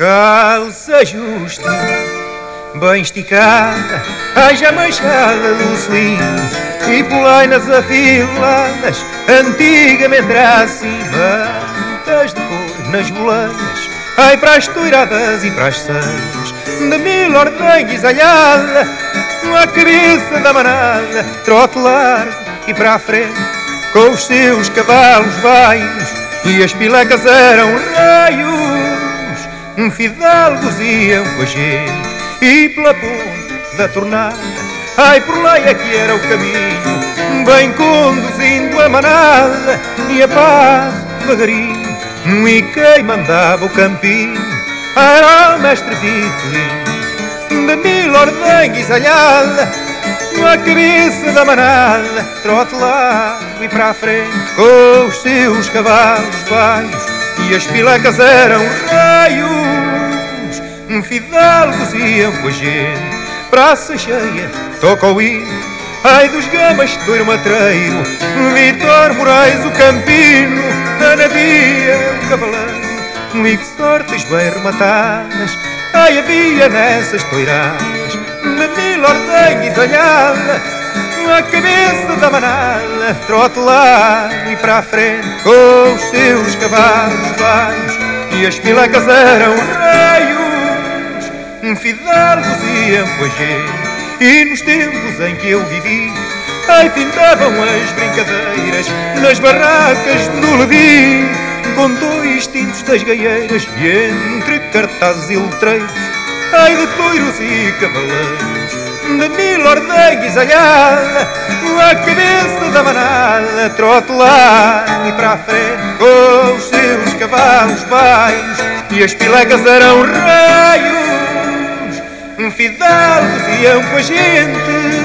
calça justa, bem esticada, haja manchada do selim, e polainas afiladas, antigamente era assim, mantas de cor nas boleias, ai para as toiradas e para as seias, de mil ordenhas alhada, a cabeça da manada, trote largo e para a frente, com os seus cavalos baios, e as pilecas eram raios, fidalgos iam com a gente, e pela ponte da tornada, ai por lá é que era o caminho, bem conduzindo a manada, e a paz devagarinho, e quem mandava o campinho era o mestre Vitorino, de mil ordenhas alhada, a cabeça da manada, trote largo e para a frente, com os seus cavalos baios, e as pilecas eram raios, fidalgos iam com a gente, praça cheia, toca o hino, ai dos gamas do Irmatreiro, Vitor Moraes o Campino, Ana Dia o Cavaleiro, e que sortes bem rematadas, ai havia nessas toiradas, de mil ordenhas alhada, a cabeça da manada, trote largo e para a frente, com os seus cavalos baios, e as pilecas eram raios, fidalgos iam com a gente, e nos tempos em que eu vivi, ai pintavam as brincadeiras nas barracas do Levi, com dois tintos das gaieiras, e entre cartazes e letreiros, ai de toiros e cavaleiros, de mil ordenhas alhada, a cabeça da manada, trote largo e para a frente, com os seus cavalos baios, e as pilecas eram raios, fidalgos iam com a gente.